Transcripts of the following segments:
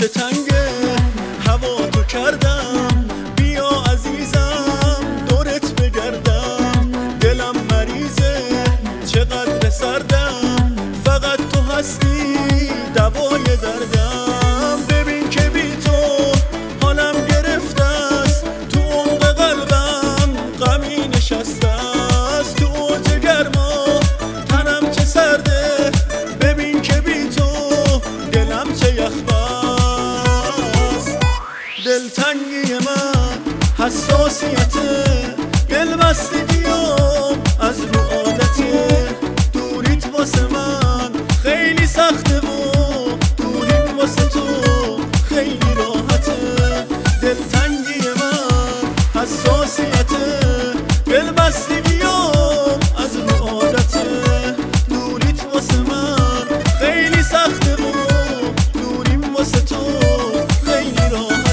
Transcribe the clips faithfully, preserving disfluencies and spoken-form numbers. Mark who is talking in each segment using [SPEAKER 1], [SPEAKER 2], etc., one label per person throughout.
[SPEAKER 1] چه تنگه هوا تو کردم، بیا عزیزم دورت بگردم. دلم مریضه چقدر سردم، فقط تو هستی دوای دردم. ببین که بی تو حالم گرفته است، تو عمق قلبم غمی نشسته است. تو اوج گرما تنم چه سرده، ببین که بی تو دلم چه یخبست. دلتنگی من حساسیته، دل بستگیام از رو عادته. دوریت واسه من خیلی سخته و دوریم واسه تو خیلی راحته. دلتنگی من حساسیته، دل بستگیام از رو عادته. دوریت واسه من خیلی سخته و دوریم واسه تو خیلی راحته.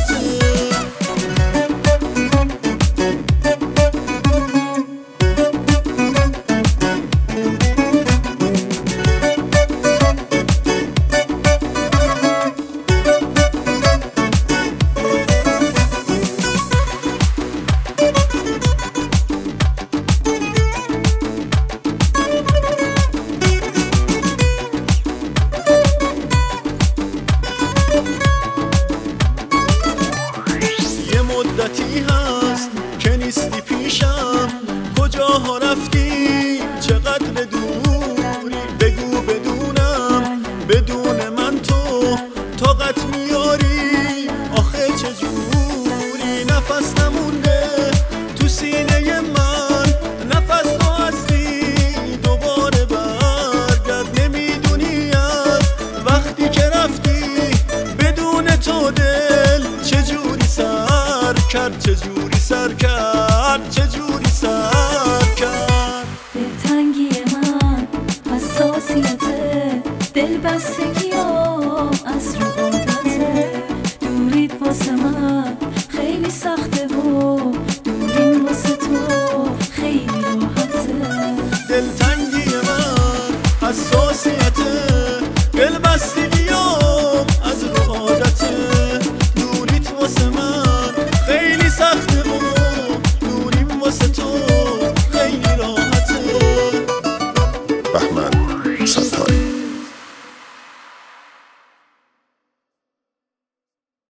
[SPEAKER 1] مدتی هست که نیستی پیشم، کجاها رفتی چقدر دوری. بگو بدونم بدون من تو طاقت میاری آخه چجوری. نفس نمونده تو سینه من، نفس تو هستی دوباره برگرد. نمیدونی از وقتی که رفتی بدون تو دل چجوری سر کرد، چجوری سر کرد، چجوری سر کرد.
[SPEAKER 2] دلتنگی من حساسیته، دل بستگیام از رو عادته. دوریت واسه من خیلی سخته و دوریم واسه تو خیلی راحته.
[SPEAKER 1] دلتنگی من حساسیته، دل بستگیام از رو عادته. دوریت واسه من خیلی سخته و دوریم واسه تو خیلی راحته.
[SPEAKER 3] بهمن